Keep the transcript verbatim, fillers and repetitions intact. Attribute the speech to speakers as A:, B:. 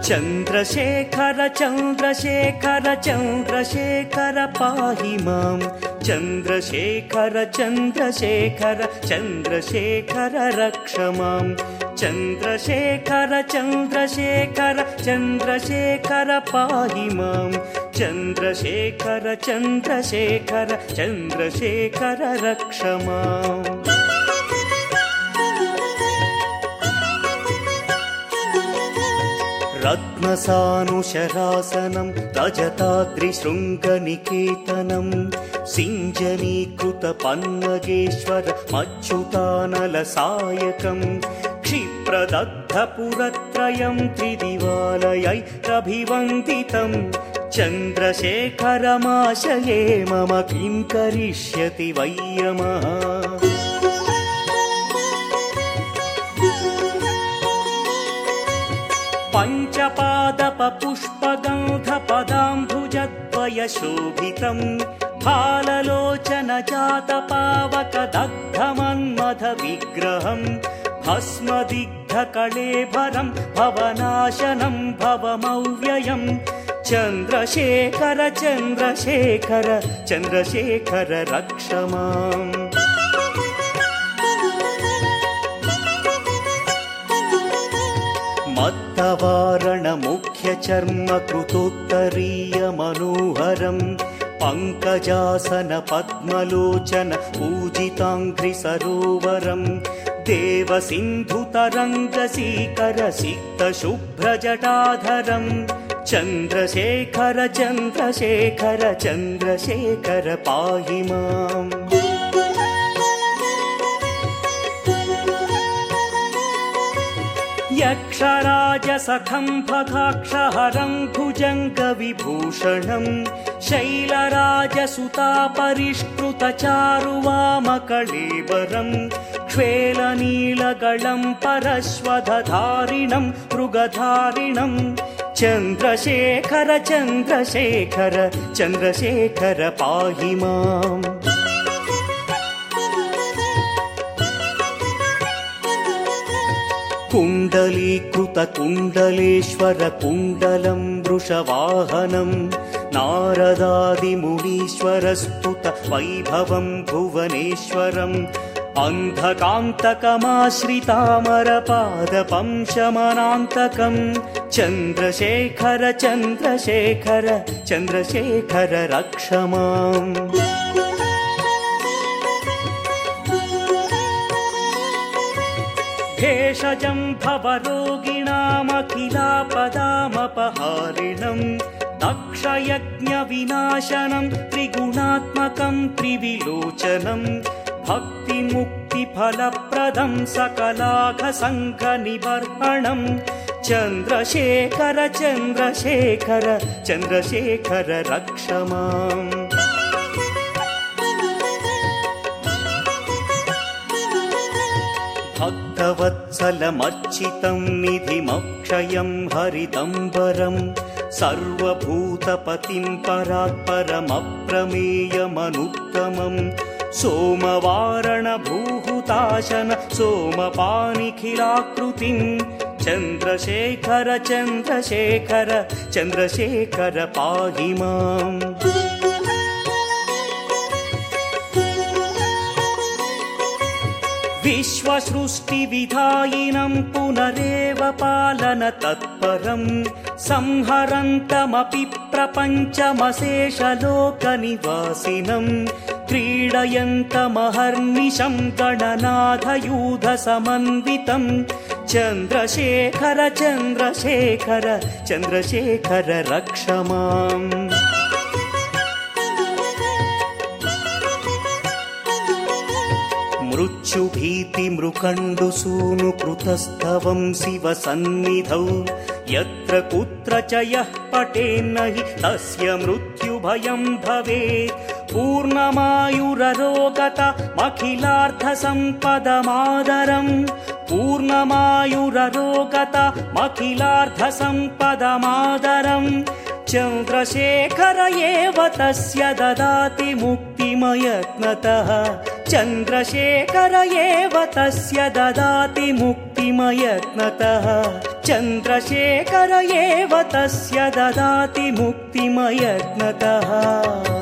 A: चन्द्रशेखर चन्द्रशेखर चन्द्रशेखर पाहि मां चन्द्रशेखर चन्द्रशेखर चन्द्रशेखर रक्ष मां चन्द्रशेखर चन्द्रशेखर चन्द्रशेखर पाहि मां चन्द्रशेखर चन्द्रशेखर चन्द्रशेखर रक्ष माम् रत्नसानुशरासनं रजताद्रिशृङ्गनिकेतनं सिञ्जनीकृतपन्नगेश्वर मच्युतानलसायकं क्षिप्रदग्धपुरत्रयं त्रिदिवालयैरभिवन्दितं चन्द्रशेखरमाशये मम किं करिष्यति वै यमः पञ्चपादपपुष्पगन्धपदाम्भुजद्वयशोभितं फाललोचनजातपावकदग्धमन्मथविग्रहं भस्मदिग्धकळेभरं भवनाशनं भवमव्ययं चन्द्रशेखर चन्द्रशेखर चन्द्रशेखर रक्ष माम् मत्तवारणमुख्यचर्म कृतोत्तरीय मनोहरं पङ्कजासन पद्मलोचन पूजिताङ्घ्रि सरोवरं देवसिन्धुतरङ्गसीकर सिक्तशुभ्रजटाधरं चन्द्रशेखर चन्द्रशेखर चन्द्रशेखर पाहि माम् यक्षराजसखं भगाक्षहरं भुजङ्गविभूषणं शैलराजसुतापरिष्कृतचारुवामकळेबरं क्ष्वेलनीलगलं परश्वधधारिणं मृगधारिणं चन्द्रशेखर चन्द्रशेखर चन्द्रशेखर पाहि माम् कुण्डलीकृतकुण्डलेश्वर कुण्डलं वृषवाहनं नारदादिमुनीश्वरस्तुत वैभवं भुवनेश्वरम् अन्धकान्तकमाश्रितामरपादपं शमनान्तकं चन्द्रशेखर चन्द्रशेखर चन्द्रशेखर रक्ष माम् भेषजं भवरोगिणामखिलापदामपहारिणं दक्षयज्ञविनाशनं त्रिगुणात्मकं त्रिविलोचनं भक्तिमुक्तिफलप्रदं सकलाघसङ्घनिबर्हणं चन्द्रशेखर चन्द्रशेखर चन्द्रशेखर रक्ष माम् भक्तवत्सलमर्चितं निधिमक्षयं हरिदम्बरं सर्वभूतपतिं परात्परमप्रमेयमनुत्तमं सोमवारणभूहुताशन सोमपानिखिलाकृतिं चन्द्रशेखर चन्द्रशेखर चन्द्रशेखर पाहि माम् विश्वसृष्टिविधायिनं पुनरेव पालन तत्परं संहरन्तमपि प्रपञ्चमशेषलोकनिवासिनं क्रीडयन्तमहर्निशं गणनाथयूधसमन्वितं चन्द्रशेखर चन्द्रशेखर चन्द्रशेखर रक्ष माम् मृत्युभीतिमृकण्डुसूनुकृतस्तवं शिवसन्निधौ यत्र कुत्र च यः पठेन्न हि तस्य मृत्युभयं भवेत् पूर्णमायुररोगतमखिलार्थसम्पदमादरं पूर्णमायुररोगतमखिलार्थसम्पदमादरं चन्द्रशेखर एव तस्य ददाति मुक्तिमयत्नतः चन्द्रशेखर एव तस्य ददाति मुक्तिमयत्नतः चन्द्रशेखर एव तस्य ददाति मुक्तिमयत्नतः।